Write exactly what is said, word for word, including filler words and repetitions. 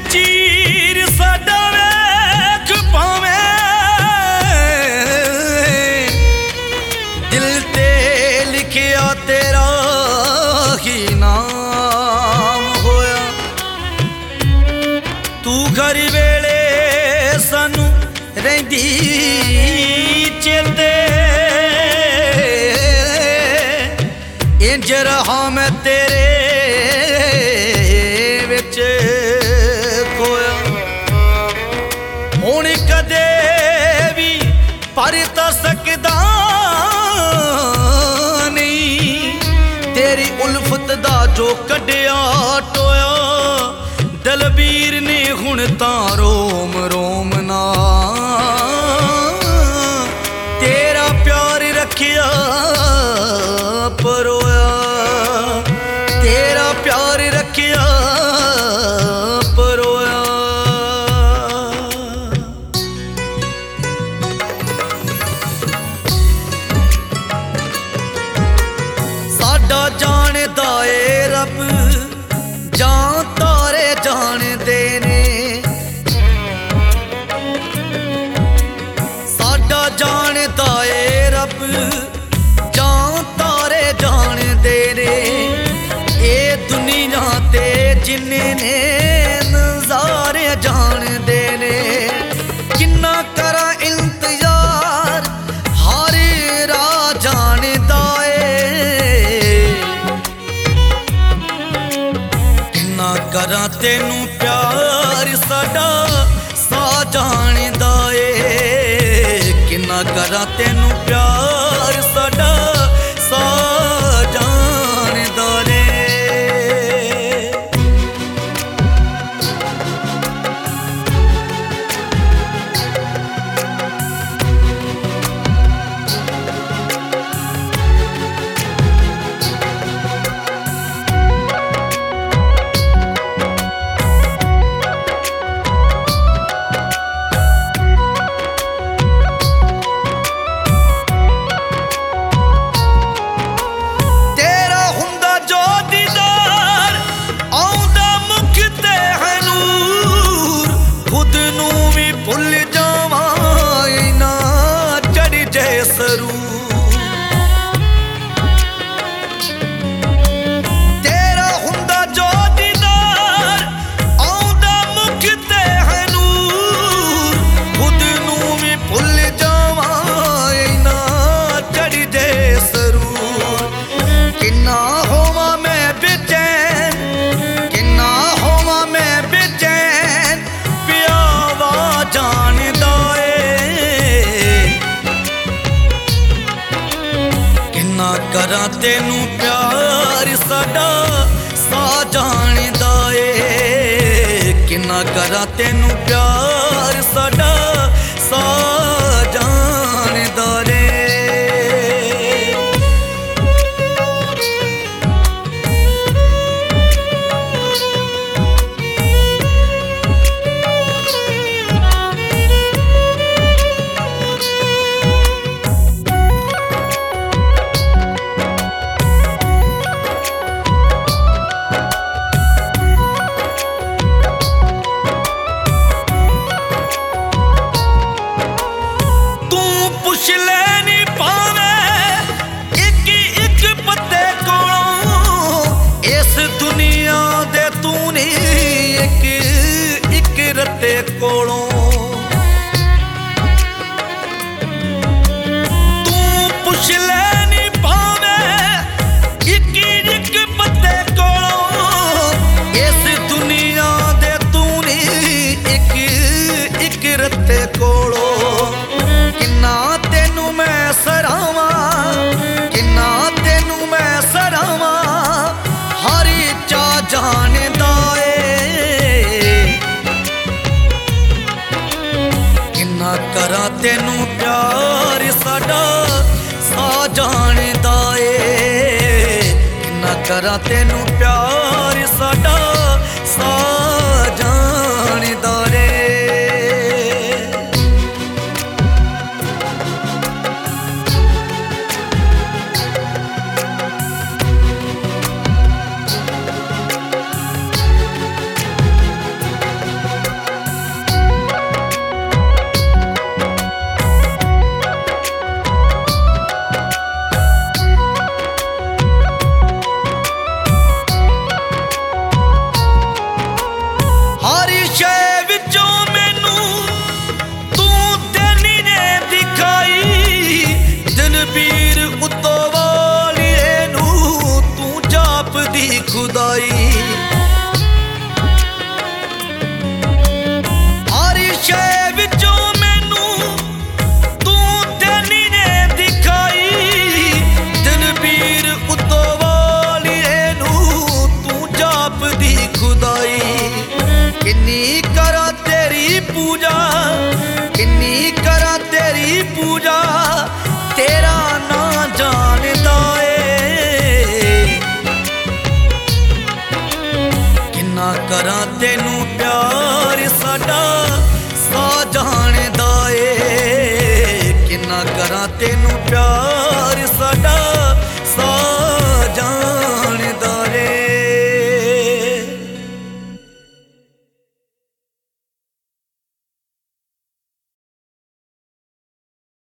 चीर साडा वेख भावें दिल ते लिखिया तेरा ही नाम होया। तू घर वेले सानू रहिंदी चेते इंज रहा मैं तेरे विच खोया। हुण कदे भी पर तां सकदा नहीं तेरी उल्फत दा जो कढिया टोया। दलबीर ने हुण तां रोम रोम ना तेरा प्यार रखिया परोया। तेरा प्यार रखिया परोया। साडा जानदा ए रब जान तारे जानदे ने। साडा जानदा ए रब जान तारे जानदे ने। ए दुनिया ते जिन्ने ने नज़ारे जानदे ने। किन्ना करा इंतजार हर राह जानदा ए। किन्ना करा तेनू प्यार साडा सा जानदा ए। किन्ना करा तेनू प्यार साडा सा जानदा रे। करा तेनू प्यार साडा सा जानदा ए। किन्ना करा तेनू प्यार साडा सा जानदा रे। रत्ते कोलों तू पुछ लैनी पावे इक इक पत्ते कोलों। इस दुनिया दे तू नहीं इक इक रत्ते कोलों। किन्ना तेनू मैं सरावां किन्ना तेनू मैं सरावां हर चा जानदा ए। करा तेनू प्यार साडा सा जानदा ए। किन्ना करा तेनू प्यार साडा सा जानदा रे। खुदाई किन्नी करा तेरी पूजा किन्नी करा तेरी पूजा तेरा ना जानदा ए किन्ना करा तेनू प्यार साडा सा जानदा ए किन्ना करा तेनू प्यार साडा